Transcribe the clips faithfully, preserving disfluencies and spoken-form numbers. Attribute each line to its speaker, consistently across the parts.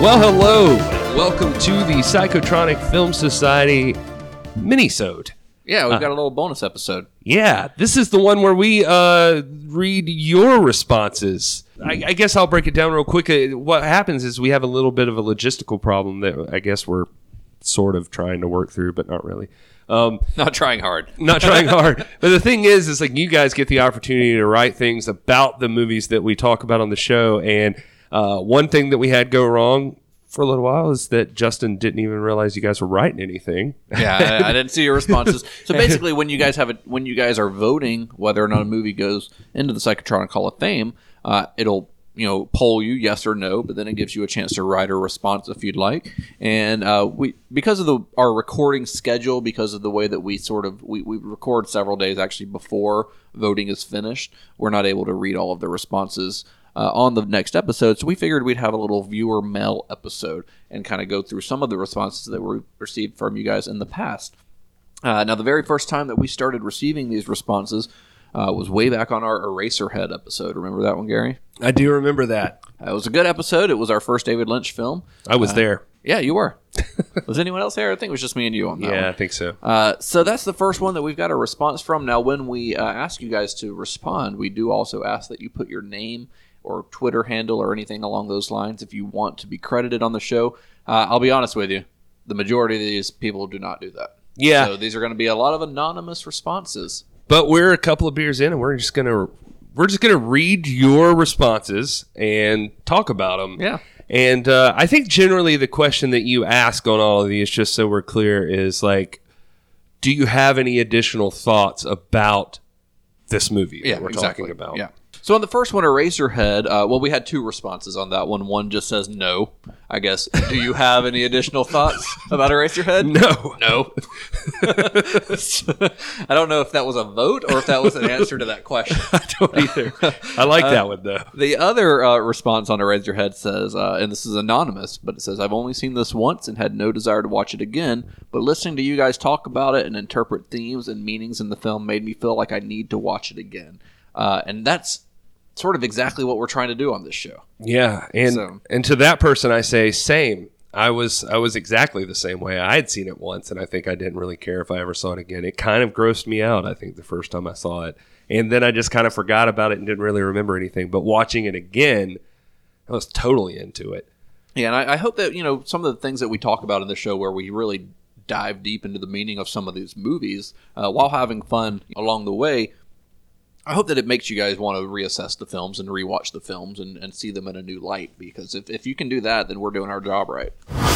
Speaker 1: Well, hello. Welcome to the Psychotronic Film Society mini-sode.
Speaker 2: Yeah, we've
Speaker 1: Uh,
Speaker 2: got a little bonus episode.
Speaker 1: Yeah, this is the one where we uh, read your responses. I, I guess I'll break it down real quick. Uh, What happens is we have a little bit of a logistical problem that I guess we're sort of trying to work through, but not really. Um,
Speaker 2: Not trying hard.
Speaker 1: not trying hard. But the thing is, is like you guys get the opportunity to write things about the movies that we talk about on the show. And uh, one thing that we had go wrong for a little while is that Justin didn't even realize you guys were writing anything.
Speaker 2: Yeah, I, I didn't see your responses. So basically, when you guys have it, when you guys are voting whether or not a movie goes into the Psychotronic Hall of Fame, uh, it'll you know poll you yes or no, but then it gives you a chance to write a response if you'd like. And uh, we because of the our recording schedule, because of the way that we sort of we, we record several days actually before voting is finished, we're not able to read all of the responses Uh, on the next episode, so we figured we'd have a little viewer mail episode and kind of go through some of the responses that we received from you guys in the past. Uh, now, the very first time that we started receiving these responses uh, was way back on our Eraserhead episode. Remember that one, Gary?
Speaker 1: I do remember that.
Speaker 2: Uh, it was a good episode. It was our first David Lynch film.
Speaker 1: I was
Speaker 2: Uh,
Speaker 1: there.
Speaker 2: Yeah, you were. Was anyone else there? I think it was just me and you on that
Speaker 1: Yeah,
Speaker 2: one.
Speaker 1: I think so.
Speaker 2: Uh, so that's the first one that we've got a response from. Now, when we uh, ask you guys to respond, we do also ask that you put your name or Twitter handle or anything along those lines if you want to be credited on the show. Uh, I'll be honest with you, the majority of these people do not do that.
Speaker 1: Yeah.
Speaker 2: So these are going to be a lot of anonymous responses.
Speaker 1: But we're a couple of beers in, and we're just gonna we're just gonna read your responses and talk about them.
Speaker 2: Yeah.
Speaker 1: And uh, I think generally the question that you ask on all of these, just so we're clear, is like, do you have any additional thoughts about this movie
Speaker 2: Yeah,
Speaker 1: that we're
Speaker 2: exactly.
Speaker 1: talking about?
Speaker 2: Yeah. So on the first one, Eraserhead, uh, well, we had two responses on that one. One just says no, I guess. Do you have any additional thoughts about Eraserhead?
Speaker 1: No.
Speaker 2: No. I don't know if that was a vote or if that was an answer to that question.
Speaker 1: I don't either. I like that one, though.
Speaker 2: The other uh, response on Eraserhead says, uh, and this is anonymous, but it says, I've only seen this once and had no desire to watch it again, but listening to you guys talk about it and interpret themes and meanings in the film made me feel like I need to watch it again. Uh, and that's sort of exactly what we're trying to do on this show.
Speaker 1: Yeah, and
Speaker 2: So-
Speaker 1: and to that person, I say same. I was I was exactly the same way. I had seen it once, and I think I didn't really care if I ever saw it again. It kind of grossed me out, I think, the first time I saw it, and then I just kind of forgot about it and didn't really remember anything. But watching it again, I was totally into it.
Speaker 2: Yeah, and I, I hope that, you know, some of the things that we talk about in the show where we really dive deep into the meaning of some of these movies uh, while having fun along the way, I hope that it makes you guys want to reassess the films and rewatch the films and, and see them in a new light. Because if, if you can do that, then we're doing our job right.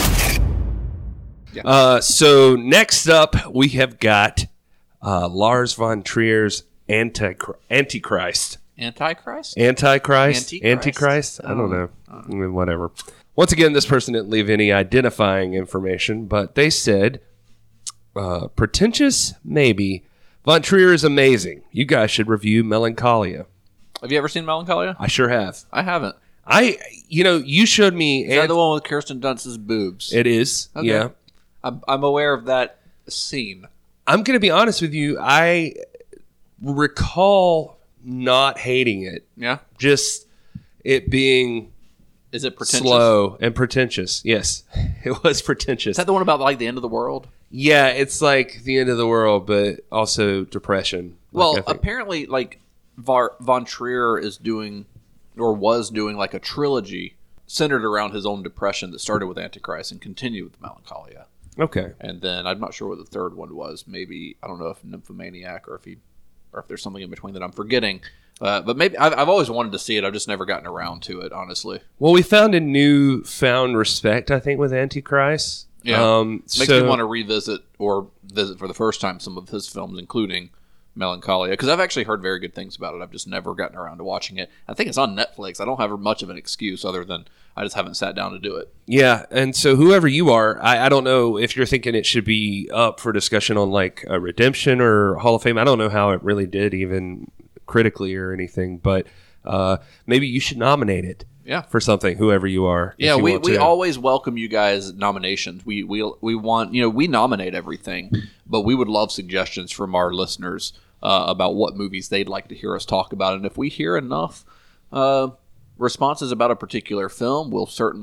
Speaker 2: Yeah.
Speaker 1: Uh, so next up, we have got uh, Lars von Trier's Antichr- Antichrist.
Speaker 2: Antichrist?
Speaker 1: Antichrist?
Speaker 2: Antichrist?
Speaker 1: Antichrist? I don't know. Mm, Whatever. Once again, this person didn't leave any identifying information, but they said, uh, pretentious? Maybe. Von Trier is amazing. You guys should review Melancholia.
Speaker 2: Have you ever seen Melancholia?
Speaker 1: I sure have.
Speaker 2: I haven't.
Speaker 1: I, you know, you showed me.
Speaker 2: Is that the one with Kirsten Dunst's boobs?
Speaker 1: It is.
Speaker 2: Okay.
Speaker 1: Yeah.
Speaker 2: I'm, I'm aware of that scene.
Speaker 1: I'm going to be honest with you. I recall not hating it.
Speaker 2: Yeah?
Speaker 1: Just it being
Speaker 2: Is it pretentious?
Speaker 1: slow and pretentious. Yes, it was pretentious.
Speaker 2: Is that the one about like the end of the world?
Speaker 1: Yeah, it's like the end of the world, but also depression. Like,
Speaker 2: Well,
Speaker 1: I think.
Speaker 2: apparently, like Var- Von Trier is doing, or was doing, like a trilogy centered around his own depression that started with Antichrist and continued with Melancholia.
Speaker 1: Okay.
Speaker 2: And then I'm not sure what the third one was. Maybe I don't know if Nymphomaniac or if he, or if there's something in between that I'm forgetting. Uh, but maybe I've, I've always wanted to see it. I've just never gotten around to it, honestly.
Speaker 1: Well, we found a newfound respect, I think, with Antichrist.
Speaker 2: Yeah,
Speaker 1: Um,
Speaker 2: makes
Speaker 1: so,
Speaker 2: me want to revisit or visit for the first time some of his films, including Melancholia, because I've actually heard very good things about it. I've just never gotten around to watching it. I think it's on Netflix. I don't have much of an excuse other than I just haven't sat down to do it.
Speaker 1: Yeah, and so whoever you are, I, I don't know if you're thinking it should be up for discussion on like a Redemption or Hall of Fame. I don't know how it really did, even critically or anything, but uh, maybe you should nominate it.
Speaker 2: Yeah.
Speaker 1: For something, whoever you are. if
Speaker 2: Yeah,
Speaker 1: you
Speaker 2: we,
Speaker 1: want
Speaker 2: we
Speaker 1: to.
Speaker 2: always welcome you guys nominations. We we we want you know we nominate everything, but we would love suggestions from our listeners uh, about what movies they'd like to hear us talk about. And if we hear enough uh, responses about a particular film, we'll certainly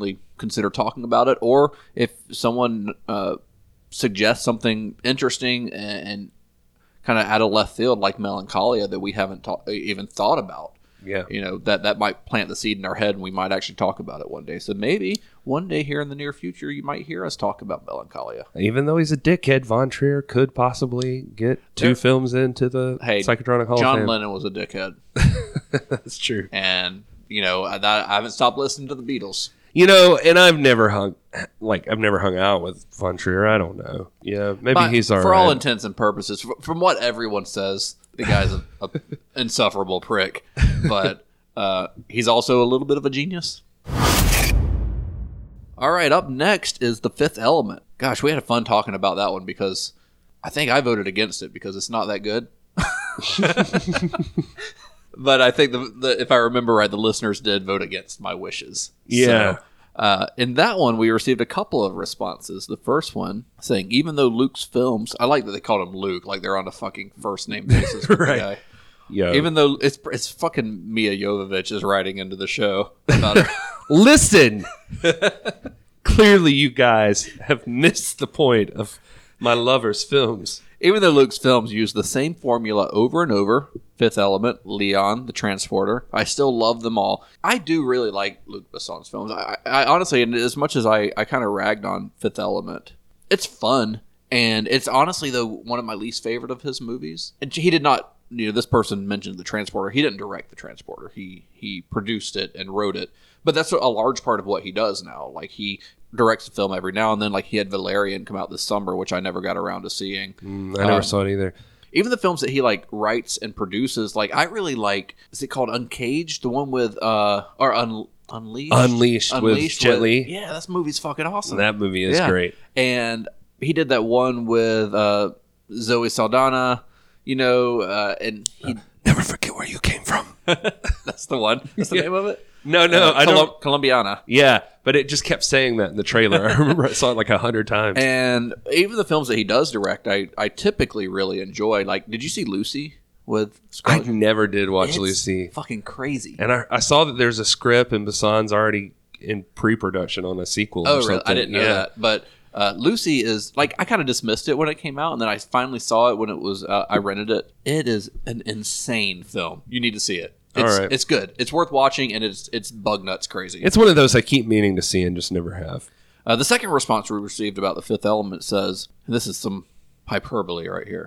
Speaker 2: consider talking about it, or if someone uh, suggests something interesting and, and kind of out of left field like Melancholia that we haven't ta- even thought about.
Speaker 1: Yeah.
Speaker 2: You know, that, that might plant the seed in our head and we might actually talk about it one day. So maybe one day here in the near future, you might hear us talk about Melancholia.
Speaker 1: Even though he's a dickhead, Von Trier could possibly get two
Speaker 2: There-
Speaker 1: films into the
Speaker 2: Hey,
Speaker 1: Psychotronic Hall
Speaker 2: John
Speaker 1: of Fame.
Speaker 2: Lennon was a dickhead.
Speaker 1: That's true.
Speaker 2: And, you know, I, I haven't stopped listening to the Beatles.
Speaker 1: You know, and I've never hung, like, I've never hung out with Von Trier. I don't know. Yeah, maybe
Speaker 2: But
Speaker 1: he's all
Speaker 2: for
Speaker 1: right.
Speaker 2: all intents and purposes, f- from what everyone says, the guy's an insufferable prick. But uh, he's also a little bit of a genius. All right, up next is The Fifth Element. Gosh, we had fun talking about that one because I think I voted against it because it's not that good. But I think, the, the, if I remember right, the listeners did vote against my wishes.
Speaker 1: Yeah.
Speaker 2: So, uh, in that one, we received a couple of responses. The first one saying, even though Luke's films, I like that they called him Luke, like they're on a fucking first name basis with
Speaker 1: Right.
Speaker 2: the guy.
Speaker 1: Yo.
Speaker 2: Even though it's it's fucking Mia Jovovich is writing into the show about it.
Speaker 1: Listen! Clearly, you guys have missed the point of my lover's films.
Speaker 2: Even though Luke's films use the same formula over and over, Fifth Element, Leon, The Transporter, I still love them all. I do really like Luc Besson's films. I, I honestly, and as much as I, I kind of ragged on Fifth Element, it's fun. And it's honestly, though, one of my least favorite of his movies. And he did not, you know, this person mentioned The Transporter. He didn't direct The Transporter. He, he produced it and wrote it. But that's a large part of what he does now. Like, he directs a film every now and then. Like, he had Valerian come out this summer, which I never got around to seeing.
Speaker 1: Mm, I never
Speaker 2: Um,
Speaker 1: saw it either.
Speaker 2: Even the films that he like writes and produces, like I really like. Is it called Uncaged? The one with uh or Un- Unleashed?
Speaker 1: Unleashed with Jet Li.
Speaker 2: Yeah, that movie's fucking awesome.
Speaker 1: That movie is
Speaker 2: Yeah.
Speaker 1: great.
Speaker 2: And he did that one with uh Zoe Saldana. You know, uh, and he
Speaker 1: Never forget where you came from.
Speaker 2: that's the one. That's the
Speaker 1: Yeah.
Speaker 2: name of it.
Speaker 1: No, no,
Speaker 2: Uh,
Speaker 1: I don't.
Speaker 2: Colum- Columbiana.
Speaker 1: Yeah, but it just kept saying that in the trailer. I remember I saw it like a hundred times.
Speaker 2: And even the films that he does direct, I I typically really enjoy. Like, did you see Lucy with
Speaker 1: I
Speaker 2: Scarlett?
Speaker 1: never did watch
Speaker 2: It's
Speaker 1: Lucy.
Speaker 2: Fucking crazy.
Speaker 1: And I, I saw that there's a script and Basson's already in pre-production on a sequel
Speaker 2: Oh,
Speaker 1: or
Speaker 2: really?
Speaker 1: something.
Speaker 2: I didn't know
Speaker 1: yeah.
Speaker 2: that. But uh, Lucy is like, I kind of dismissed it when it came out, and then I finally saw it when it was. Uh, I rented it. It is an insane film. You need to see it. It's,
Speaker 1: All right.
Speaker 2: it's good. It's worth watching, and it's it's bug nuts crazy.
Speaker 1: It's one of those I keep meaning to see and just never have.
Speaker 2: Uh, the second response we received about The Fifth Element says, and this is some hyperbole right here,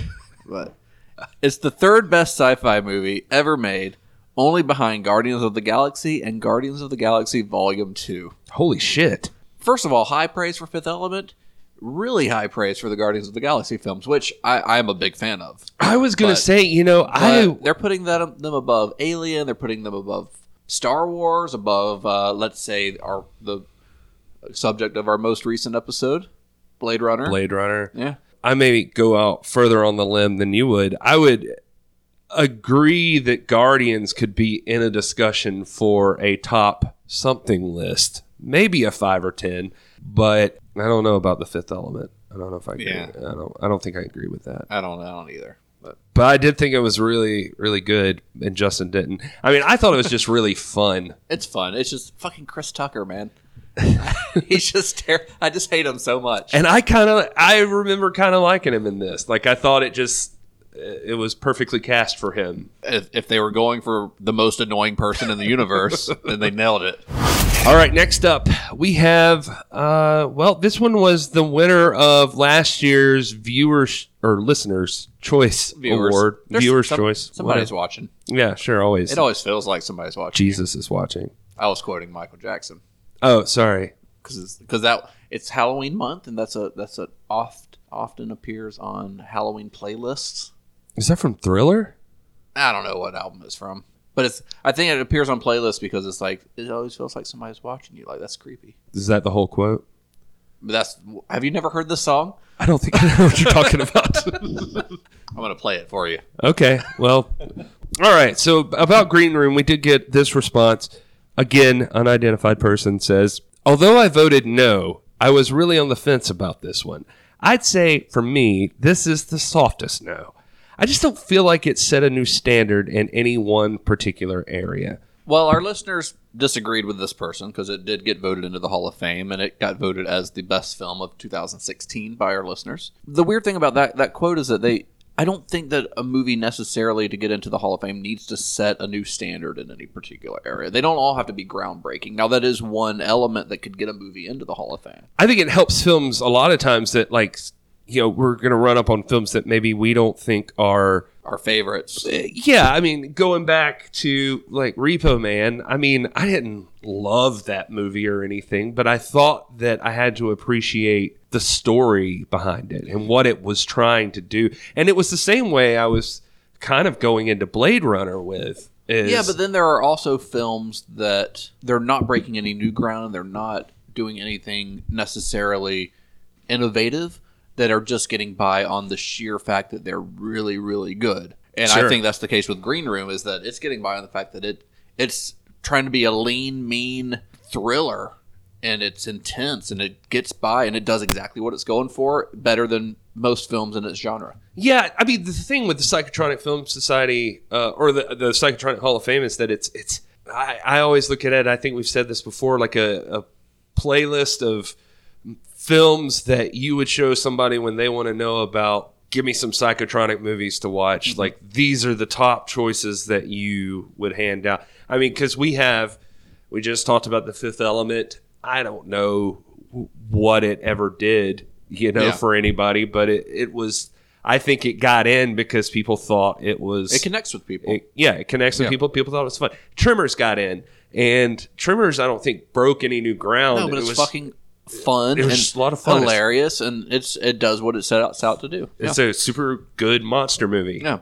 Speaker 2: but it's the third best sci-fi movie ever made, only behind Guardians of the Galaxy and Guardians of the Galaxy Volume two.
Speaker 1: Holy shit.
Speaker 2: First of all, high praise for Fifth Element. Really high praise for the Guardians of the Galaxy films, which I, I am a big fan of.
Speaker 1: I was going to
Speaker 2: But-
Speaker 1: say, you know,
Speaker 2: But
Speaker 1: I
Speaker 2: they're putting that, them above Alien. They're putting them above Star Wars, above, uh, let's say, our the subject of our most recent episode, Blade Runner.
Speaker 1: Blade Runner.
Speaker 2: Yeah.
Speaker 1: I may go out further on the limb than you would. I would agree that Guardians could be in a discussion for a top something list, maybe a five or ten, but I don't know about The Fifth Element. I don't know if I agree.
Speaker 2: Yeah.
Speaker 1: I don't. I don't think I agree with that.
Speaker 2: I don't, I don't either. But
Speaker 1: But I did think it was really, really good, and Justin didn't. I mean, I thought it was just really fun.
Speaker 2: it's fun. It's just fucking Chris Tucker, man. He's just ter- I just hate him so much.
Speaker 1: And I kind of, I remember kind of liking him in this. Like, I thought it just, it was perfectly cast for him.
Speaker 2: If, if they were going for the most annoying person in the universe, then they nailed it.
Speaker 1: All right, next up, we have, uh, well, this one was the winner of last year's viewers or listeners' choice
Speaker 2: Viewers.
Speaker 1: award.
Speaker 2: There's
Speaker 1: Viewers'
Speaker 2: some-
Speaker 1: choice.
Speaker 2: Somebody's
Speaker 1: Whatever.
Speaker 2: watching.
Speaker 1: Yeah, sure, always.
Speaker 2: It always feels like somebody's watching.
Speaker 1: Jesus is watching.
Speaker 2: I was quoting Michael Jackson.
Speaker 1: Oh, sorry.
Speaker 2: because because that it's Halloween month, and that's a that's a oft often appears on Halloween playlists.
Speaker 1: Is that from Thriller?
Speaker 2: I don't know what album it's from, but it's I think it appears on playlists because it's like it always feels like somebody's watching you. Like, that's creepy.
Speaker 1: Is that the whole quote?
Speaker 2: But that's have you never heard this song?
Speaker 1: I don't think I know what you're talking about.
Speaker 2: I'm gonna play it for you.
Speaker 1: Okay, well, all right. So about Green Room, we did get this response. Again, unidentified person says, although I voted no, I was really on the fence about this one. I'd say, for me, this is the softest no. I just don't feel like it set a new standard in any one particular area.
Speaker 2: Well, our listeners disagreed with this person because it did get voted into the Hall of Fame, and it got voted as the best film of two thousand sixteen by our listeners. The weird thing about that that quote is that they, I don't think that a movie necessarily to get into the Hall of Fame needs to set a new standard in any particular area. They don't all have to be groundbreaking. Now, that is one element that could get a movie into the Hall of Fame.
Speaker 1: I think it helps films a lot of times that, like, you know, we're going to run up on films that maybe we don't think are
Speaker 2: our favorites.
Speaker 1: Yeah, I mean, going back to like Repo Man, I mean, I didn't love that movie or anything, but I thought that I had to appreciate the story behind it and what it was trying to do. And it was the same way I was kind of going into Blade Runner with. Is,
Speaker 2: yeah, but then there are also films that they're not breaking any new ground. They're not doing anything necessarily innovative, that are just getting by on the sheer fact that they're really, really good. And
Speaker 1: Sure.
Speaker 2: I think that's the case with Green Room, is that it's getting by on the fact that it it's trying to be a lean, mean thriller, and it's intense, and it gets by, and it does exactly what it's going for, better than most films in its genre.
Speaker 1: Yeah, I mean, the thing with the Psychotronic Film Society, uh, or the the Psychotronic Hall of Fame, is that it's it's. I, I always look at it. I think we've said this before, like a, a playlist of films that you would show somebody when they want to know about. Give me some Psychotronic movies to watch. Mm-hmm. Like, these are the top choices that you would hand out. I mean, because we have, we just talked about The Fifth Element. I don't know what it ever did, you know, yeah. for anybody, but it, it was. I think it got in because people thought it was...
Speaker 2: It connects with people.
Speaker 1: It, yeah, it connects with yeah. people. People thought it was fun. Tremors got in. And Tremors, I don't think, broke any new ground.
Speaker 2: No, but
Speaker 1: it
Speaker 2: it's
Speaker 1: was,
Speaker 2: fucking fun
Speaker 1: it was
Speaker 2: and
Speaker 1: just a lot of fun.
Speaker 2: Hilarious, and it's it does what it sets out to do.
Speaker 1: It's
Speaker 2: yeah.
Speaker 1: a super good monster movie.
Speaker 2: Yeah.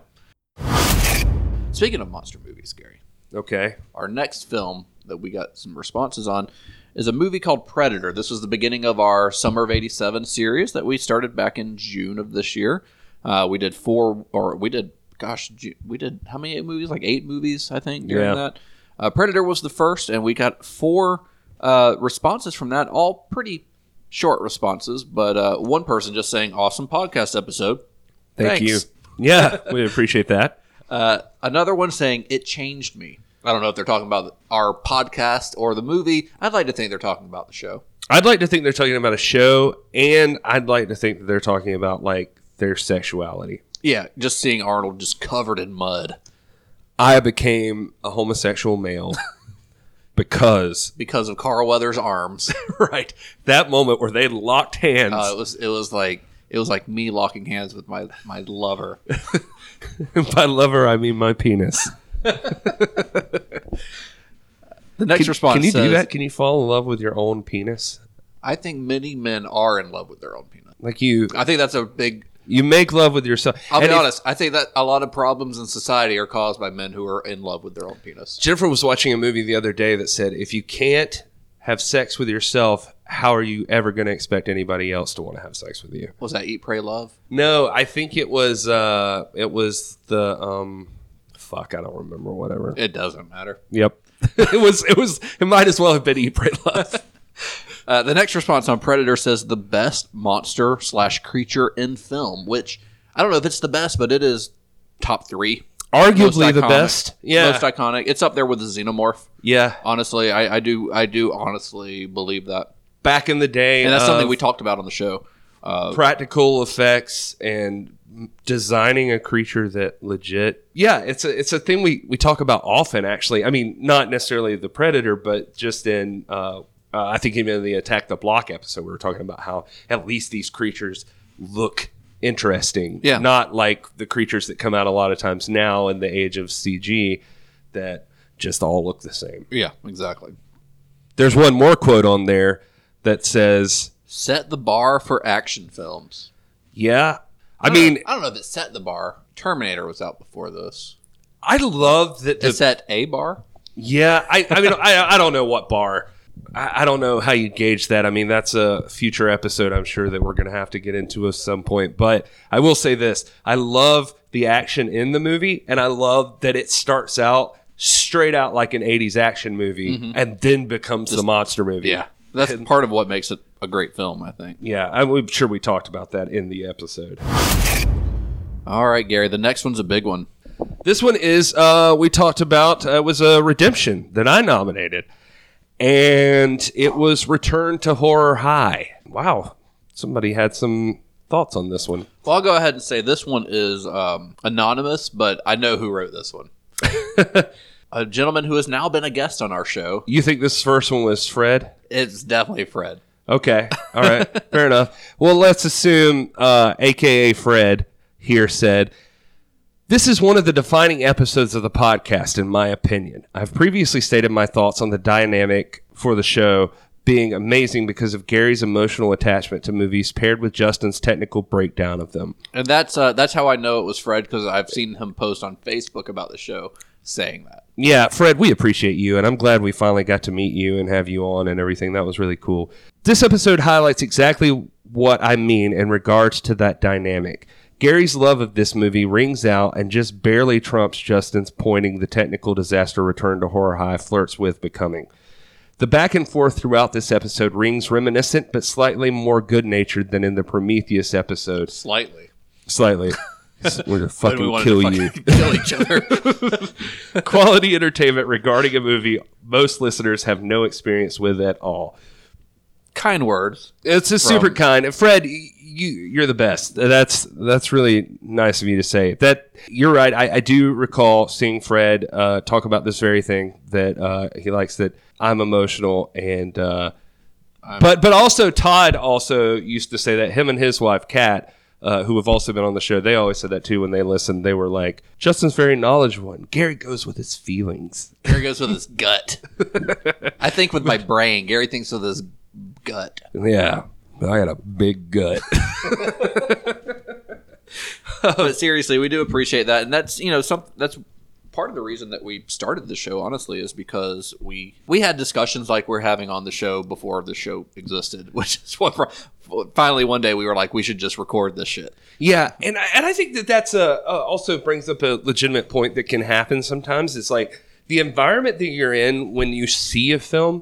Speaker 2: Speaking of monster movies, Gary.
Speaker 1: Okay.
Speaker 2: Our next film that we got some responses on is a movie called Predator. This was the beginning of our Summer of eighty-seven series that we started back in June of this year. Uh, we did four, or we did, gosh, we did how many movies? Like eight movies, I think, during
Speaker 1: yeah.
Speaker 2: that. Uh, Predator was the first, and we got four uh, responses from that, all pretty short responses, but uh, one person just saying, awesome podcast episode.
Speaker 1: Thank
Speaker 2: Thanks.
Speaker 1: you. Yeah, we appreciate that.
Speaker 2: Uh, another one saying, it changed me. I don't know if they're talking about our podcast or the movie. I'd like to think they're talking about the show.
Speaker 1: I'd like to think they're talking about a show, and I'd like to think that they're talking about, like, their sexuality.
Speaker 2: Yeah, just seeing Arnold just covered in mud.
Speaker 1: I became a homosexual male because...
Speaker 2: Because of Carl Weathers' arms.
Speaker 1: Right. That moment where they locked hands.
Speaker 2: Uh, it was it was like it was like me locking hands with my, my lover.
Speaker 1: By lover, I mean my penis.
Speaker 2: The next
Speaker 1: can,
Speaker 2: response
Speaker 1: Can you
Speaker 2: says,
Speaker 1: do that? Can you fall in love with your own penis?
Speaker 2: I think many men are in love with their own penis.
Speaker 1: Like you...
Speaker 2: I think that's a big...
Speaker 1: You make love with yourself.
Speaker 2: I'll
Speaker 1: and
Speaker 2: be
Speaker 1: if,
Speaker 2: honest. I think that a lot of problems in society are caused by men who are in love with their own penis.
Speaker 1: Jennifer was watching a movie the other day that said, if you can't have sex with yourself, how are you ever going to expect anybody else to want to have sex with you?
Speaker 2: Was that Eat, Pray, Love?
Speaker 1: No, I think it was, uh, it was the, um, fuck, I don't remember, whatever.
Speaker 2: It doesn't matter.
Speaker 1: Yep. it was, it was, it might as well have been Eat, Pray, Love.
Speaker 2: Uh, the next response on Predator says the best monster slash creature in film, which I don't know if it's the best, but it is top three.
Speaker 1: Arguably the best. Yeah.
Speaker 2: Most iconic. It's up there with the Xenomorph.
Speaker 1: Yeah.
Speaker 2: Honestly, I, I do I do honestly believe that.
Speaker 1: Back in the day.
Speaker 2: And that's something we talked about on the show.
Speaker 1: Uh, practical effects and designing a creature that legit. Yeah, it's a it's a thing we, we talk about often, actually. I mean, not necessarily the Predator, but just in... Uh, Uh, I think even in the Attack the Block episode, we were talking about how at least these creatures look interesting.
Speaker 2: Yeah.
Speaker 1: Not like the creatures that come out a lot of times now in the age of C G that just all look the same.
Speaker 2: Yeah, exactly.
Speaker 1: There's one more quote on there that says...
Speaker 2: Set the bar for action films.
Speaker 1: Yeah. I,
Speaker 2: I
Speaker 1: mean...
Speaker 2: Know, I don't know if it set the bar. Terminator was out before this.
Speaker 1: I love that... The,
Speaker 2: it set a bar?
Speaker 1: Yeah. I, I mean, I, I don't know what bar... I don't know how you gauge that. I mean, that's a future episode, I'm sure, that we're going to have to get into at some point. But I will say this. I love the action in the movie, and I love that it starts out straight out like an eighties action movie mm-hmm. and then becomes Just, the monster movie.
Speaker 2: Yeah. That's and, part of what makes it a great film, I think.
Speaker 1: Yeah. I'm sure we talked about that in the episode.
Speaker 2: All right, Gary. The next one's a big one.
Speaker 1: This one is, uh, we talked about, uh, was a Redemption that I nominated. and it was Return to Horror High. Wow. Somebody had some thoughts on this one.
Speaker 2: Well, I'll go ahead and say this one is um, anonymous, but I know who wrote this one. A gentleman who has now been a guest on our show.
Speaker 1: You think this first one was Fred?
Speaker 2: It's definitely Fred.
Speaker 1: Okay. All right. Fair enough. Well, let's assume uh, A K A Fred here said, "This is one of the defining episodes of the podcast, in my opinion. I've previously stated my thoughts on the dynamic for the show being amazing because of Gary's emotional attachment to movies paired with Justin's technical breakdown of them."
Speaker 2: And that's uh, that's how I know it was Fred, because I've seen him post on Facebook about the show saying that.
Speaker 1: Yeah, Fred, we appreciate you, and I'm glad we finally got to meet you and have you on and everything. That was really cool. This episode highlights exactly what I mean in regards to that dynamic. Gary's love of this movie rings out and just barely trumps Justin's pointing the technical disaster Return to Horror High flirts with becoming. The back and forth throughout this episode rings reminiscent but slightly more good-natured than in the Prometheus episode.
Speaker 2: Slightly.
Speaker 1: Slightly. We're going to fucking kill
Speaker 2: to
Speaker 1: you.
Speaker 2: fucking kill each other.
Speaker 1: Quality entertainment regarding a movie most listeners have no experience with at all.
Speaker 2: Kind words.
Speaker 1: It's a super kind. Fred, you you're the best. That's that's really nice of you to say. That you're right. I, I do recall seeing Fred uh, talk about this very thing, that uh, he likes that I'm emotional, and uh, but but also Todd also used to say that him and his wife Kat, uh, who have also been on the show, they always said that too when they listened. They were like, Justin's very knowledgeable, and Gary goes with his feelings.
Speaker 2: Gary goes with his gut. I think with my brain. Gary thinks with his gut.
Speaker 1: Yeah, I got a big gut.
Speaker 2: But seriously, we do appreciate that, and that's you know some that's part of the reason that we started the show. Honestly, is because we we had discussions like we're having on the show before the show existed, which is what finally one day we were like, we should just record this shit.
Speaker 1: Yeah, and I, and I think that that's a uh, also brings up a legitimate point that can happen sometimes. It's like the environment that you're in when you see a film,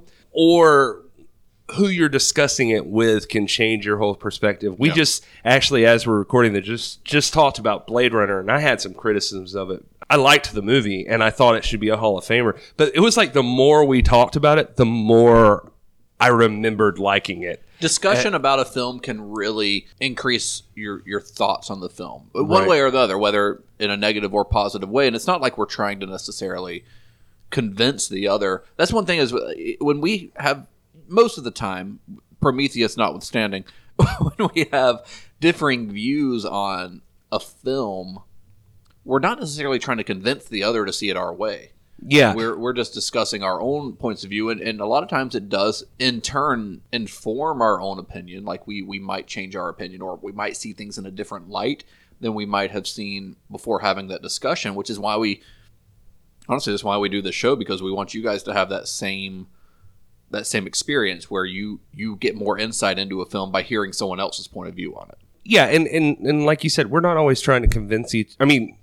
Speaker 1: or who you're discussing it with, can change your whole perspective. We yeah. just actually, as we're recording this, just just talked about Blade Runner, and I had some criticisms of it. I liked the movie, and I thought it should be a Hall of Famer. But it was like the more we talked about it, the more I remembered liking it.
Speaker 2: Discussion and, about a film can really increase your, your thoughts on the film, one
Speaker 1: right.
Speaker 2: way or the other, whether in a negative or positive way. And it's not like we're trying to necessarily convince the other. That's one thing is when we have, most of the time, Prometheus notwithstanding, when we have differing views on a film, we're not necessarily trying to convince the other to see it our way.
Speaker 1: Yeah.
Speaker 2: We're we're just discussing our own points of view, and, and a lot of times it does, in turn, inform our own opinion. Like, we, we might change our opinion, or we might see things in a different light than we might have seen before having that discussion, which is why we, honestly, that's why we do this show, because we want you guys to have that same that same experience where you, you get more insight into a film by hearing someone else's point of view on it.
Speaker 1: Yeah, and, and, and like you said, we're not always trying to convince each... I mean...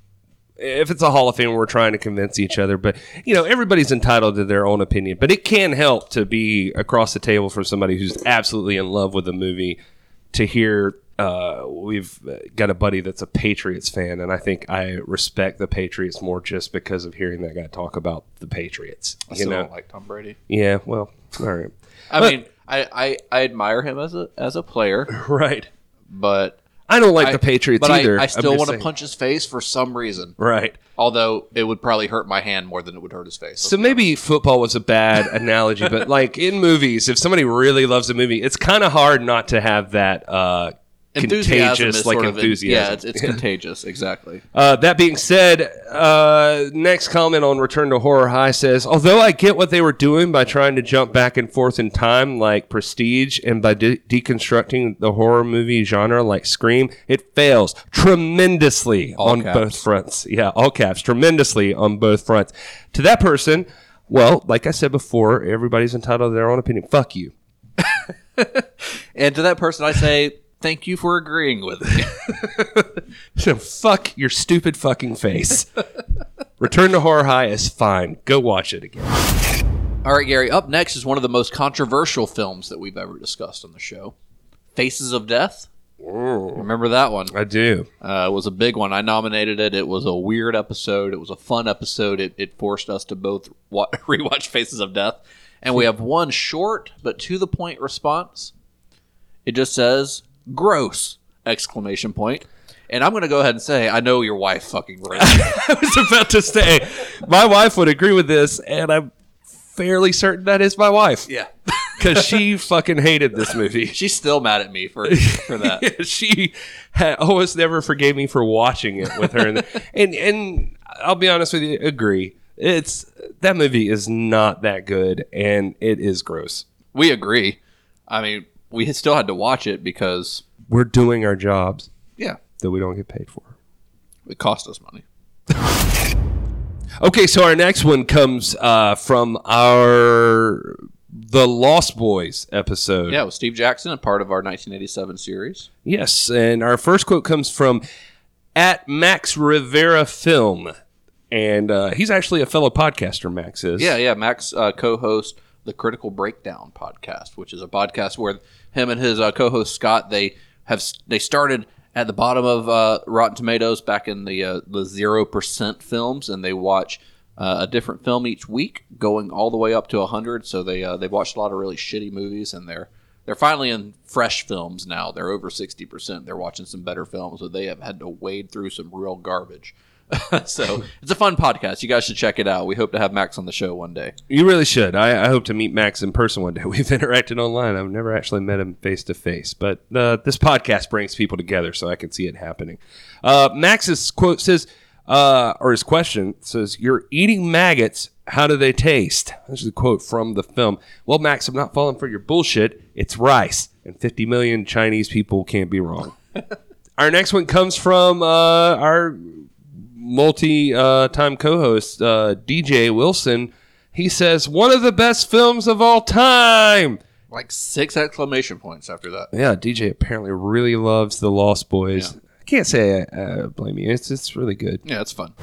Speaker 1: If it's a Hall of Fame, we're trying to convince each other. But, you know, everybody's entitled to their own opinion. But it can help to be across the table from somebody who's absolutely in love with the movie to hear. Uh, we've got a buddy that's a Patriots fan, and I think I respect the Patriots more just because of hearing that guy talk about the Patriots.
Speaker 2: I
Speaker 1: you
Speaker 2: still
Speaker 1: know?
Speaker 2: don't like Tom Brady.
Speaker 1: Yeah, well, all right.
Speaker 2: I
Speaker 1: but,
Speaker 2: mean, I, I, I admire him as a as a player.
Speaker 1: Right.
Speaker 2: But...
Speaker 1: I don't like
Speaker 2: I,
Speaker 1: the Patriots
Speaker 2: but
Speaker 1: either.
Speaker 2: I, I still want to
Speaker 1: saying.
Speaker 2: punch his face for some reason.
Speaker 1: Right.
Speaker 2: Although it would probably hurt my hand more than it would hurt his face.
Speaker 1: So maybe football was a bad analogy, but like in movies, if somebody really loves a movie, it's kind of hard not to have that uh, contagious, like enthusiasm.
Speaker 2: Yeah, it's, it's contagious, exactly.
Speaker 1: Uh, that being said, uh, next comment on Return to Horror High says, although I get what they were doing by trying to jump back and forth in time like Prestige and by de- deconstructing the horror movie genre like Scream, it fails tremendously
Speaker 2: all
Speaker 1: on
Speaker 2: caps.
Speaker 1: both fronts. Yeah, all caps, tremendously on both fronts. To that person, well, like I said before, everybody's entitled to their own opinion. Fuck you.
Speaker 2: And to that person, I say... Thank you for agreeing with me.
Speaker 1: So fuck your stupid fucking face. Return to Horror High is fine. Go watch it again.
Speaker 2: All right, Gary. Up next is one of the most controversial films that we've ever discussed on the show. Faces of Death.
Speaker 1: Mm.
Speaker 2: Remember that one?
Speaker 1: I do.
Speaker 2: Uh, it was a big one. I nominated it. It was a weird episode. It was a fun episode. It, it forced us to both wa- rewatch Faces of Death. And we have one short but to the point response. It just says, gross, exclamation point. And I'm going to go ahead and say, I know your wife fucking wrote it.
Speaker 1: I was about to say, my wife would agree with this, and I'm fairly certain that is my wife.
Speaker 2: Yeah.
Speaker 1: Because she fucking hated this movie.
Speaker 2: She's still mad at me for, for that.
Speaker 1: She had, almost never forgave me for watching it with her. And, and and I'll be honest with you, agree. It's that movie is not that good, and it is gross.
Speaker 2: We agree. I mean, we still had to watch it because
Speaker 1: we're doing our jobs.
Speaker 2: Yeah.
Speaker 1: That we don't get paid for.
Speaker 2: It cost us money.
Speaker 1: Okay, so our next one comes uh, from our The Lost Boys episode.
Speaker 2: Yeah, with Steve Jackson, a part of our nineteen eighty-seven series.
Speaker 1: Yes, and our first quote comes from at Max Rivera Film. And uh, he's actually a fellow podcaster, Max is.
Speaker 2: Yeah, yeah. Max uh, co-hosts the Critical Breakdown podcast, which is a podcast where him and his uh, co-host Scott, they have they started at the bottom of uh, Rotten Tomatoes back in the uh, the zero percent films, and they watch uh, a different film each week, going all the way up to a hundred. So they uh, they've watched a lot of really shitty movies, and they're they're finally in fresh films now. They're over sixty percent. They're watching some better films, but they have had to wade through some real garbage. So it's a fun podcast. You guys should check it out. We hope to have Max on the show one day.
Speaker 1: You really should. I, I hope to meet Max in person one day. We've interacted online. I've never actually met him face to face, but uh, this podcast brings people together, so I can see it happening. Uh, Max's quote says, uh, or his question says, "You're eating maggots. How do they taste?" This is a quote from the film. Well, Max, I'm not falling for your bullshit. It's rice, and fifty million Chinese people can't be wrong. Our next one comes from uh, our multi-time uh, co-host, uh, D J Wilson. He says, one of the best films of all time.
Speaker 2: Like six exclamation points after that.
Speaker 1: Yeah, D J apparently really loves The Lost Boys. Yeah. I can't say I uh, blame you. It's, it's really good.
Speaker 2: Yeah, it's fun.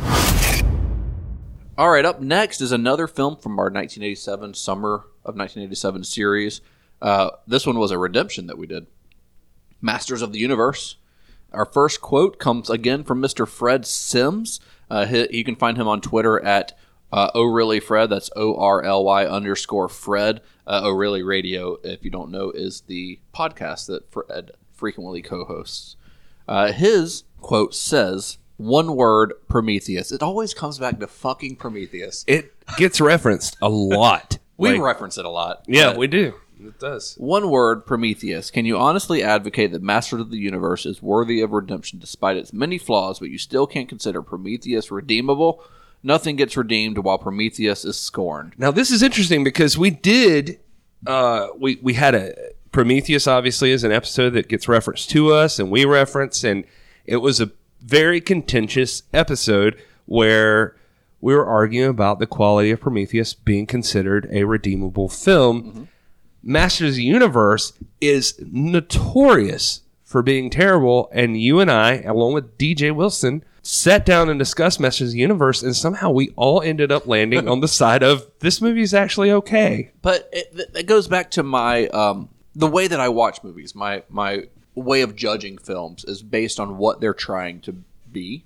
Speaker 2: All right, up next is another film from our nineteen eighty-seven, Summer of nineteen eighty-seven series. Uh, this one was a redemption that we did. Masters of the Universe. Our first quote comes again from Mister Fred Sims. Uh, he, you can find him on Twitter at uh, Oh Really Fred. That's O R L Y underscore Fred. Uh, Oh Really Radio, if you don't know, is the podcast that Fred frequently co-hosts. Uh, his quote says, one word, Prometheus. It always comes back to fucking Prometheus.
Speaker 1: It gets referenced a lot.
Speaker 2: we
Speaker 1: like,
Speaker 2: reference it a lot.
Speaker 1: Yeah, we do. It does.
Speaker 2: One word, Prometheus. Can you honestly advocate that Masters of the Universe is worthy of redemption despite its many flaws, but you still can't consider Prometheus redeemable? Nothing gets redeemed while Prometheus is scorned.
Speaker 1: Now, this is interesting because we did, uh, we, we had a, Prometheus obviously is an episode that gets referenced to us and we reference, and it was a very contentious episode where we were arguing about the quality of Prometheus being considered a redeemable film. Mm-hmm. Masters of the Universe is notorious for being terrible, and you and I, along with D J Wilson, sat down and discussed Masters of the Universe, and somehow we all ended up landing on the side of this movie is actually okay.
Speaker 2: But it, it goes back to my um, the way that I watch movies. My my way of judging films is based on what they're trying to be.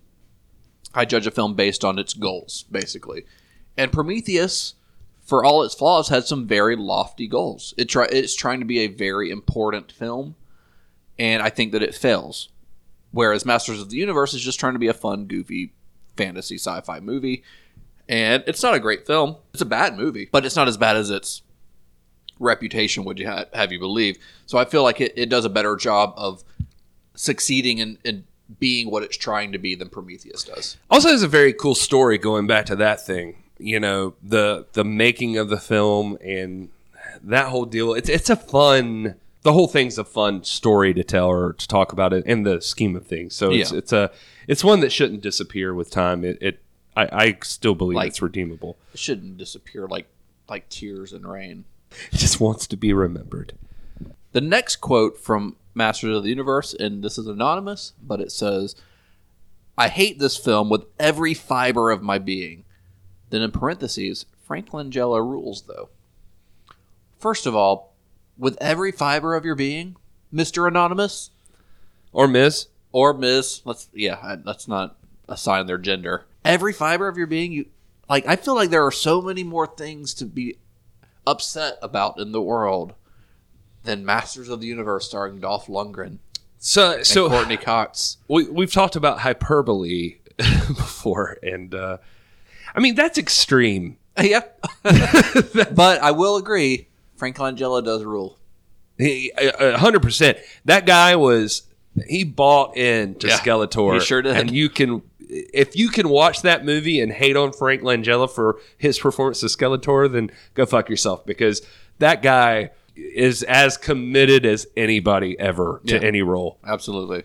Speaker 2: I judge a film based on its goals, basically. And Prometheus, for all its flaws, had some very lofty goals. It try, it's trying to be a very important film, and I think that it fails. Whereas Masters of the Universe is just trying to be a fun, goofy, fantasy sci-fi movie. And it's not a great film. It's a bad movie, but it's not as bad as its reputation would you ha- have you believe. So I feel like it, it does a better job of succeeding in, in being what it's trying to be than Prometheus does.
Speaker 1: Also, there's a very cool story going back to that thing. You know, the the making of the film and that whole deal. It's it's a fun. The whole thing's a fun story to tell or to talk about it in the scheme of things. So it's
Speaker 2: yeah.
Speaker 1: it's a it's one that shouldn't disappear with time. It, it I, I still believe
Speaker 2: like,
Speaker 1: it's redeemable.
Speaker 2: It shouldn't disappear like like tears and rain.
Speaker 1: It just wants to be remembered.
Speaker 2: The next quote from Masters of the Universe, and this is anonymous, but it says, "I hate this film with every fiber of my being." Then in parentheses, Frank Langella rules, though. First of all, with every fiber of your being, Mister Anonymous?
Speaker 1: Or Miz
Speaker 2: Or Miz Let's, yeah, let's not assign their gender. Every fiber of your being, you like. I feel like there are so many more things to be upset about in the world than Masters of the Universe starring Dolph Lundgren
Speaker 1: So,
Speaker 2: and
Speaker 1: so
Speaker 2: Courtney Cox?
Speaker 1: we, we've talked about hyperbole before, and uh, I mean, that's extreme.
Speaker 2: Yeah. But I will agree, Frank Langella does rule.
Speaker 1: He, a hundred percent. That guy was, he bought into
Speaker 2: Yeah,
Speaker 1: Skeletor.
Speaker 2: he sure did.
Speaker 1: And you can, if you can watch that movie and hate on Frank Langella for his performance as Skeletor, then go fuck yourself, because that guy is as committed as anybody ever to
Speaker 2: Yeah.
Speaker 1: any role.
Speaker 2: Absolutely.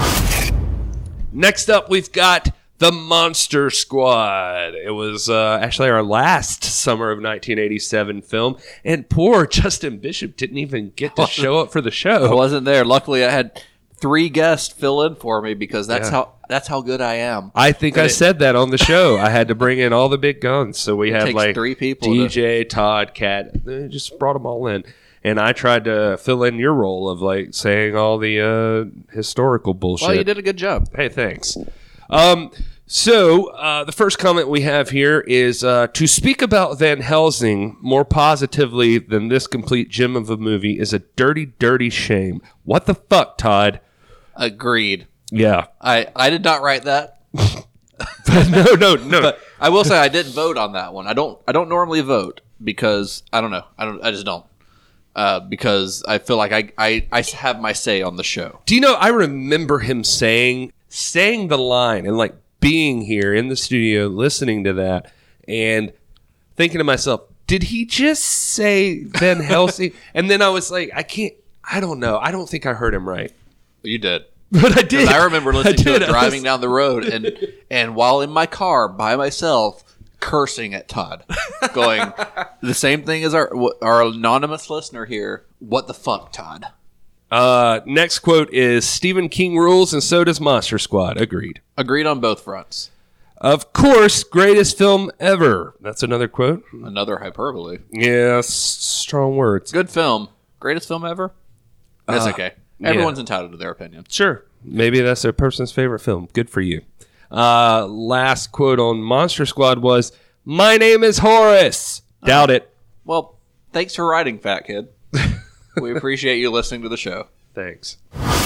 Speaker 1: Next up, we've got The Monster Squad. It was uh, actually our last summer of nineteen eighty-seven film, and poor Justin Bishop didn't even get to show up for the
Speaker 2: I
Speaker 1: show.
Speaker 2: wasn't there. Luckily, I had three guests fill in for me because that's
Speaker 1: Yeah.
Speaker 2: how that's how good I am.
Speaker 1: I think
Speaker 2: But
Speaker 1: I
Speaker 2: it-
Speaker 1: said that on the show. I had to bring in all the big guns, so we had
Speaker 2: takes
Speaker 1: like
Speaker 2: three people
Speaker 1: D
Speaker 2: to-
Speaker 1: J, Todd, Cat. uh, Just brought them all in, and I tried to fill in your role of like saying all the uh, historical bullshit.
Speaker 2: Well, you did a good job.
Speaker 1: Hey, thanks. Um, so uh, the first comment we have here is uh, to speak about Van Helsing more positively than this complete gem of a movie is a dirty, dirty shame. What the fuck, Todd?
Speaker 2: Agreed.
Speaker 1: Yeah.
Speaker 2: I, I did not write that.
Speaker 1: no, no, no.
Speaker 2: But I will say I didn't vote on that one. I don't I don't normally vote because I don't know. I don't I just don't. Uh, because I feel like I, I, I have my say on the show.
Speaker 1: Do you know, I remember him saying saying the line and like being here in the studio listening to that and thinking to myself, did he just say Van Helsing? And then I was like, I can't, I don't know. I don't think I heard him right.
Speaker 2: You did.
Speaker 1: But I did.
Speaker 2: I remember listening
Speaker 1: I did.
Speaker 2: to it
Speaker 1: I
Speaker 2: driving
Speaker 1: was-
Speaker 2: down the road and and while in my car by myself cursing at Todd, going the same thing as our our anonymous listener here. What the fuck, Todd?
Speaker 1: Uh, next quote is Stephen King rules and so does Monster Squad. Agreed.
Speaker 2: Agreed on both fronts.
Speaker 1: Of course, greatest film ever. That's another quote.
Speaker 2: Another hyperbole.
Speaker 1: Yes, strong words.
Speaker 2: Good film. Greatest film ever? That's
Speaker 1: Uh,
Speaker 2: okay.
Speaker 1: yeah.
Speaker 2: Everyone's entitled to their opinion.
Speaker 1: Sure. Maybe that's a person's favorite film. Good for you. Uh, last quote on Monster Squad was, "My name is Horace." Doubt it.
Speaker 2: Well, thanks for writing, Fat Kid. We appreciate you listening to the show.
Speaker 1: Thanks.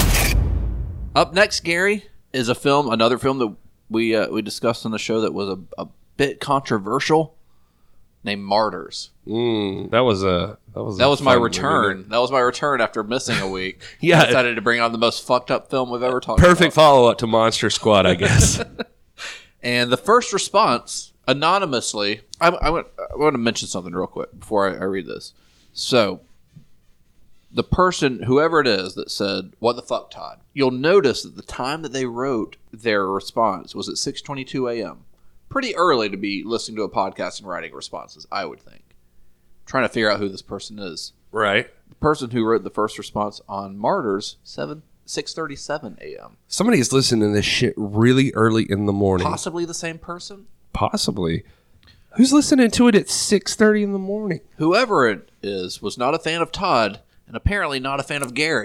Speaker 2: Up next, Gary, is a film, another film that we uh, we discussed on the show that was a, a bit controversial, named Martyrs.
Speaker 1: Mm, that was a that was a
Speaker 2: That was my
Speaker 1: fun movie.
Speaker 2: return. That was my return after missing a week.
Speaker 1: Yeah.
Speaker 2: I decided to bring on the most fucked up film we've ever talked
Speaker 1: Perfect
Speaker 2: about.
Speaker 1: follow up to Monster Squad, I guess.
Speaker 2: And the first response, anonymously, I, I, want, I want to mention something real quick before I, I read this. So, the person, whoever it is that said, "What the fuck, Todd?" You'll notice that the time that they wrote their response was at six twenty-two a.m. Pretty early to be listening to a podcast and writing responses, I would think. Trying to figure out who this person is.
Speaker 1: Right.
Speaker 2: The person who wrote the first response on Martyrs, seven six thirty-seven a.m.
Speaker 1: Somebody's listening to this shit really early in the morning.
Speaker 2: Possibly the same person?
Speaker 1: Possibly. Who's listening to it at six thirty in the morning?
Speaker 2: Whoever it is was not a fan of Todd and apparently not a fan of Gary.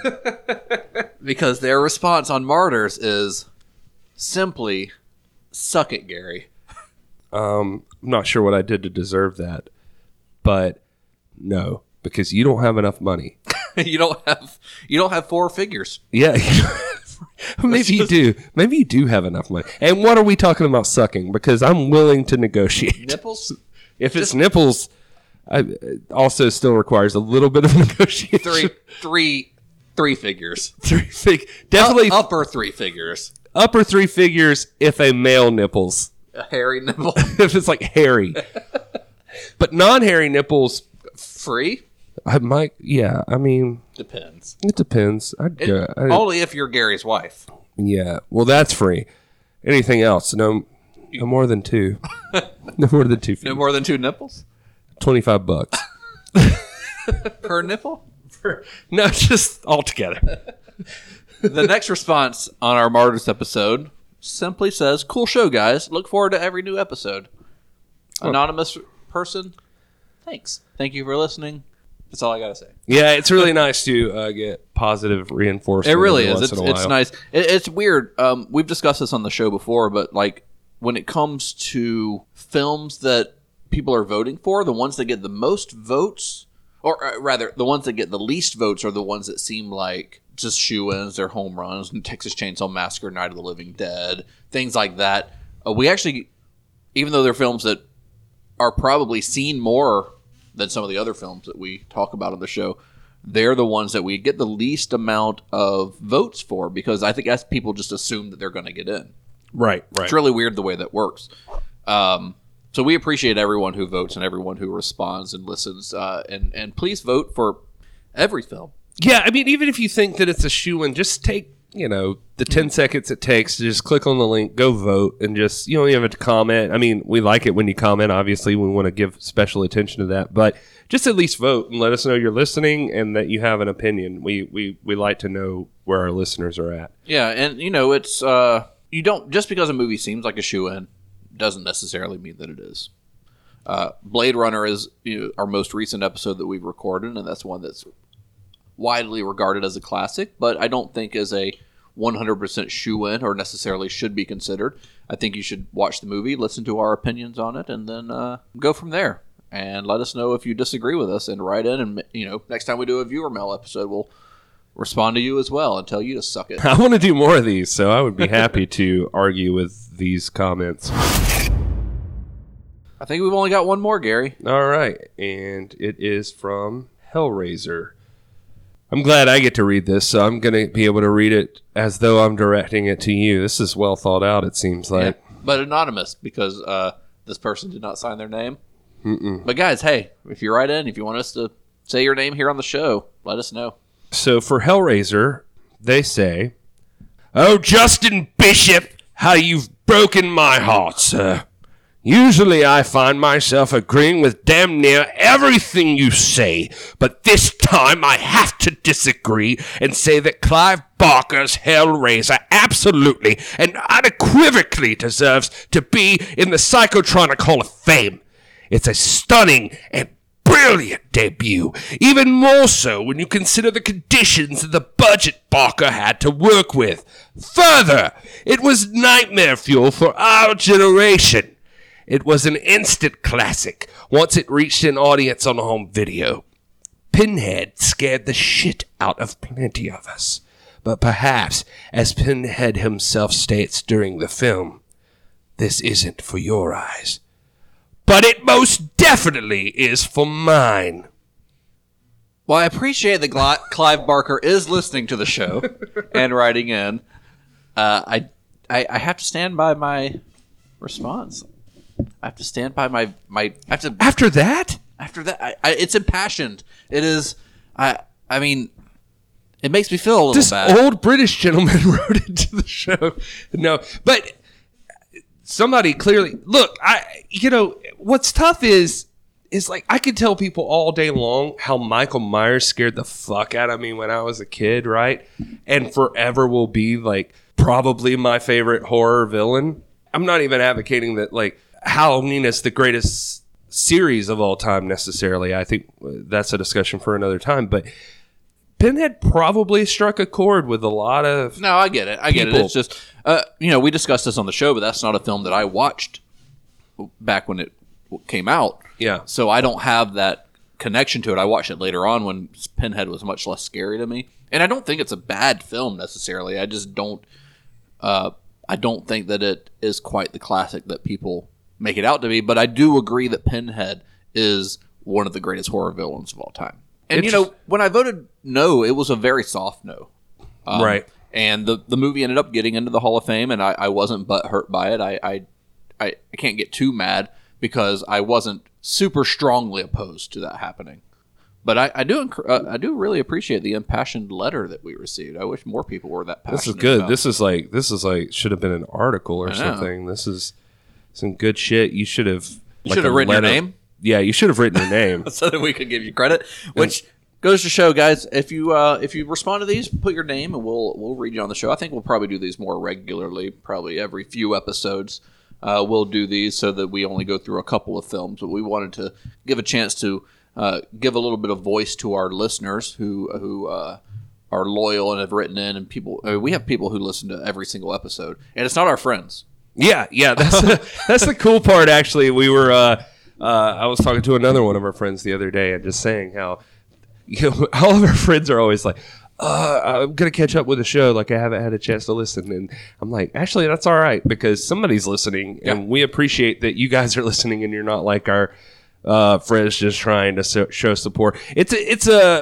Speaker 2: Because their response on Martyrs is simply, "Suck it, Gary."
Speaker 1: Um, I'm not sure what I did to deserve that, but no, because you don't have enough money.
Speaker 2: you don't have you don't have four figures.
Speaker 1: Yeah. Maybe you do. Maybe you do have enough money. And what are we talking about sucking? Because I'm willing to negotiate.
Speaker 2: Nipples?
Speaker 1: If it's nipples, I, it also still requires a little bit of negotiation.
Speaker 2: Three three three figures.
Speaker 1: three fig- definitely
Speaker 2: Up- upper three figures.
Speaker 1: upper three figures if a male nipples.
Speaker 2: A hairy nipple.
Speaker 1: If it's like hairy. But non-hairy nipples,
Speaker 2: Free?
Speaker 1: I might, yeah, I mean,
Speaker 2: Depends.
Speaker 1: it depends. I'd
Speaker 2: It-
Speaker 1: go, I,
Speaker 2: only if you're Gary's wife.
Speaker 1: yeah, well, that's free. Anything else? No, no more than two. No more than two.
Speaker 2: No more than two nipples?
Speaker 1: Twenty-five bucks.
Speaker 2: Per nipple?
Speaker 1: No, just all together.
Speaker 2: The next response on our Martyrs episode simply says, "Cool show, guys. Look forward to every new episode." Anonymous person, thanks. Thank you for listening. That's all I got to say.
Speaker 1: Yeah, it's really nice to uh, get positive reinforcement.
Speaker 2: It really
Speaker 1: every
Speaker 2: is.
Speaker 1: once
Speaker 2: It's,
Speaker 1: in a
Speaker 2: it's
Speaker 1: while.
Speaker 2: nice. It, it's weird. Um, we've discussed this on the show before, but like when it comes to films that people are voting for, the ones that get the most votes, or uh, rather, the ones that get the least votes are the ones that seem like just shoe-ins, they're home runs, and Texas Chainsaw Massacre, Night of the Living Dead, things like that. Uh, we actually, even though they're films that are probably seen more than some of the other films that we talk about on the show, they're the ones that we get the least amount of votes for, because I think as people just assume that they're going to get in.
Speaker 1: Right, right.
Speaker 2: It's really weird the way that works. Um, so we appreciate everyone who votes and everyone who responds and listens. Uh, and, and please vote for every film.
Speaker 1: Yeah, I mean, even if you think that it's a shoe-in, just take, you know, the ten mm-hmm. seconds it takes to just click on the link, go vote, and just, you don't even have to comment. I mean, we like it when you comment. Obviously, we want to give special attention to that. But just at least vote and let us know you're listening and that you have an opinion. We we, we like to know where our listeners are at.
Speaker 2: Yeah, and, you know, it's, uh, you don't, just because a movie seems like a shoe-in doesn't necessarily mean that it is. Uh, Blade Runner is, you know, our most recent episode that we've recorded, and that's one that's widely regarded as a classic, but I don't think as a one hundred percent shoe-in or necessarily should be considered. I think you should watch the movie, listen to our opinions on it, and then uh, go from there. And let us know if you disagree with us, and write in, and, you know, next time we do a viewer mail episode, we'll respond to you as well and tell you to suck it.
Speaker 1: I want to do more of these, so I would be happy to argue with these comments.
Speaker 2: I think we've only got one more, Gary.
Speaker 1: All right, and it is from Hellraiser. I'm glad I get to read this, so I'm going to be able to read it as though I'm directing it to you. This is well thought out, it seems like.
Speaker 2: Yeah, but anonymous, because uh, this person did not sign their name.
Speaker 1: Mm-mm.
Speaker 2: But guys, hey, if you write in, if you want us to say your name here on the show, let us know.
Speaker 1: So for Hellraiser, they say, "Oh, Justin Bishop, how you've broken my heart, sir. Usually I find myself agreeing with damn near everything you say, but this time I have to disagree and say that Clive Barker's Hellraiser absolutely and unequivocally deserves to be in the Psychotronic Hall of Fame. It's a stunning and brilliant debut, even more so when you consider the conditions and the budget Barker had to work with. Further, it was nightmare fuel for our generation. It was an instant classic once it reached an audience on home video. Pinhead scared the shit out of plenty of us, but perhaps, as Pinhead himself states during the film, this isn't for your eyes. But it most definitely is for mine."
Speaker 2: Well, I appreciate that Gl- Clive Barker is listening to the show and writing in. Uh, I, I I have to stand by my response. I have to stand by my my. I have to
Speaker 1: after that.
Speaker 2: After that, I, I, it's impassioned. It is. I I mean, it makes me feel a little
Speaker 1: this
Speaker 2: bad.
Speaker 1: This old British gentleman wrote into the show. No, but somebody clearly look. I you know what's tough is is like I could tell people all day long how Michael Myers scared the fuck out of me when I was a kid, right? And forever will be like probably my favorite horror villain. I'm not even advocating that like Halloween is the greatest series of all time necessarily. I think that's a discussion for another time. But Pinhead probably struck a chord with a lot of
Speaker 2: No, I get it. I get
Speaker 1: people.
Speaker 2: it. It's just, uh, you know, we discussed this on the show, but that's not a film that I watched back when it came out.
Speaker 1: Yeah.
Speaker 2: So I don't have that connection to it. I watched it later on when Pinhead was much less scary to me. And I don't think it's a bad film necessarily. I just don't, uh, I don't think that it is quite the classic that people make it out to be, but I do agree that Pinhead is one of the greatest horror villains of all time. And, you know, when I voted no, it was a very soft no. Um,
Speaker 1: right.
Speaker 2: And the the movie ended up getting into the Hall of Fame, and I, I wasn't butthurt by it. I, I, I, I can't get too mad because I wasn't super strongly opposed to that happening. But I, I do uh, I do really appreciate the impassioned letter that we received. I wish more people were that passionate.
Speaker 1: This is good.
Speaker 2: About.
Speaker 1: This is like this is like should have been an article or something. This is some good shit. You should have
Speaker 2: You like should have written letter. your name.
Speaker 1: Yeah, you should have written your name
Speaker 2: so that we could give you credit. Which goes to show, guys, if you uh, if you respond to these, put your name and we'll we'll read you on the show. I think we'll probably do these more regularly, probably every few episodes. Uh, we'll do these so that we only go through a couple of films, but we wanted to give a chance to uh, give a little bit of voice to our listeners who who uh, are loyal and have written in, and people. I mean, we have people who listen to every single episode, and it's not our friends.
Speaker 1: Yeah, yeah, that's the, that's the cool part. Actually, we were uh, uh, I was talking to another one of our friends the other day and just saying how, you know, all of our friends are always like, uh, I'm going to catch up with the show. Like, I haven't had a chance to listen. And I'm like, actually, that's all right because somebody's listening.
Speaker 2: Yeah.
Speaker 1: And we appreciate that you guys are listening and you're not like our uh, friends just trying to so- show support. It's a, it's a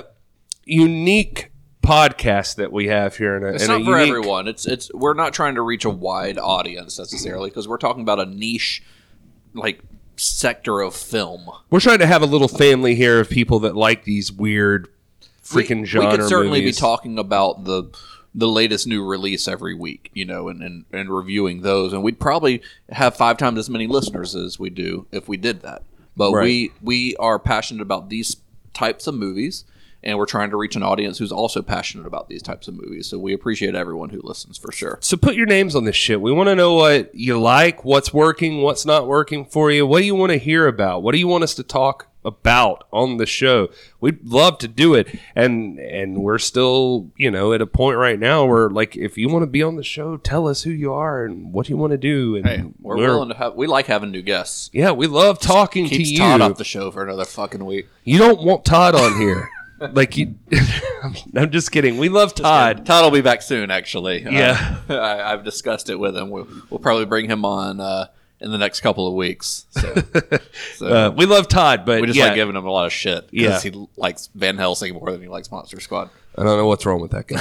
Speaker 1: unique podcast that we have here. In a,
Speaker 2: It's
Speaker 1: in
Speaker 2: not
Speaker 1: a
Speaker 2: for
Speaker 1: unique,
Speaker 2: everyone. It's it's we're not trying to reach a wide audience necessarily because we're talking about a niche, like, sector of film.
Speaker 1: We're trying to have a little family here of people that like these weird freaking
Speaker 2: we,
Speaker 1: genre
Speaker 2: We could certainly
Speaker 1: movies.
Speaker 2: be talking about the the latest new release every week, you know, and, and, and reviewing those. And we'd probably have five times as many listeners as we do if we did that. But
Speaker 1: Right.
Speaker 2: we we are passionate about these types of movies, and we're trying to reach an audience who's also passionate about these types of movies. So we appreciate everyone who listens for sure.
Speaker 1: So put your names on this shit. We want to know what you like, what's working, what's not working for you. What do you want to hear about? What do you want us to talk about on the show? We'd love to do it. And and we're still, you know, at a point right now where, like, if you want to be on the show, tell us who you are and what you want to do. And
Speaker 2: Hey, we're, willing to have. We like having new guests.
Speaker 1: Yeah, we love talking to
Speaker 2: Keeps
Speaker 1: you.
Speaker 2: Todd off the show for another fucking week.
Speaker 1: You don't want Todd on here. Like you, I'm just kidding. We love Todd.
Speaker 2: Todd will be back soon. Actually,
Speaker 1: Yeah.
Speaker 2: uh, I, I've discussed it with him. We'll, we'll probably bring him on uh, in the next couple of weeks. So, so
Speaker 1: Uh, we love Todd, but
Speaker 2: we just
Speaker 1: yeah,
Speaker 2: like giving him a lot of shit because
Speaker 1: Yeah.
Speaker 2: he likes Van Helsing more than he likes Monster Squad.
Speaker 1: I don't know what's wrong with that guy.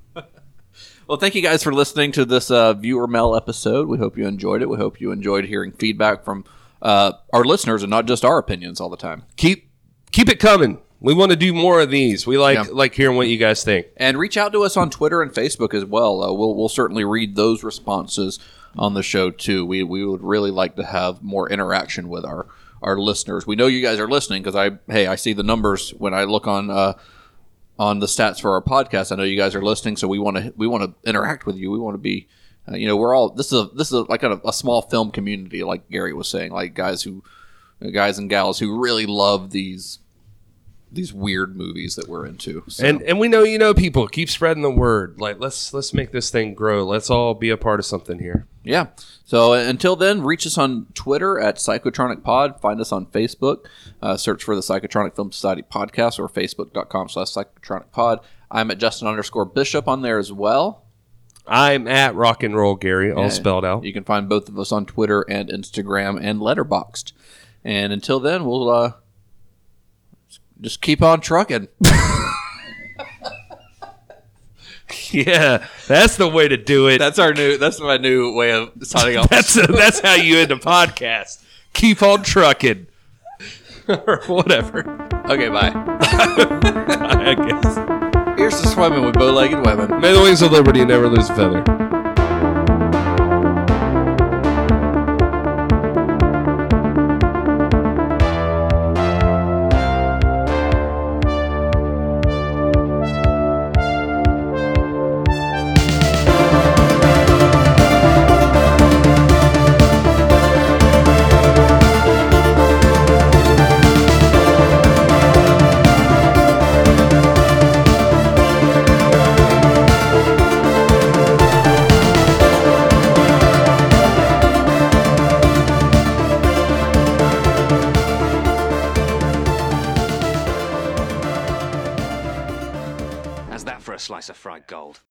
Speaker 2: Well, thank you guys for listening to this uh, viewer mail episode. We hope you enjoyed it. We hope you enjoyed hearing feedback from uh, our listeners and not just our opinions all the time.
Speaker 1: keep keep it coming. We want to do more of these. We like
Speaker 2: Yeah.
Speaker 1: like hearing what you guys think.
Speaker 2: And reach out to us on Twitter and Facebook as well. Uh, we'll we'll certainly read those responses on the show too. We we would really like to have more interaction with our our listeners. We know you guys are listening because I hey I see the numbers when I look on uh, on the stats for our podcast. I know you guys are listening, so we want to we want to interact with you. We want to be uh, you know we're all this is a, this is a, like a, a small film community, like Gary was saying, like guys who guys and gals who really love these. these weird movies that we're into. So.
Speaker 1: And and we know you know people. Keep spreading the word. Like let's let's make this thing grow. Let's all be a part of something here.
Speaker 2: yeah. So uh, until then, reach us on Twitter at Psychotronic Pod. Find us on Facebook. Uh, search for the Psychotronic Film Society podcast or facebook.com slash Psychotronic Pod. I'm at Justin underscore Bishop on there as well.
Speaker 1: I'm at Rock and Roll Gary, all
Speaker 2: Yeah.
Speaker 1: spelled out.
Speaker 2: You can find both of us on Twitter and Instagram and Letterboxd. And until then, we'll uh, just keep on trucking.
Speaker 1: Yeah, that's the way to do it.
Speaker 2: That's our new. That's my new way of signing off.
Speaker 1: That's that's how you end a podcast. Keep on trucking, or whatever.
Speaker 2: Okay, bye.
Speaker 1: I guess.
Speaker 2: Here's to swimming with bow-legged women.
Speaker 1: May the wings of liberty never lose a feather.
Speaker 3: How's that for a slice of fried gold?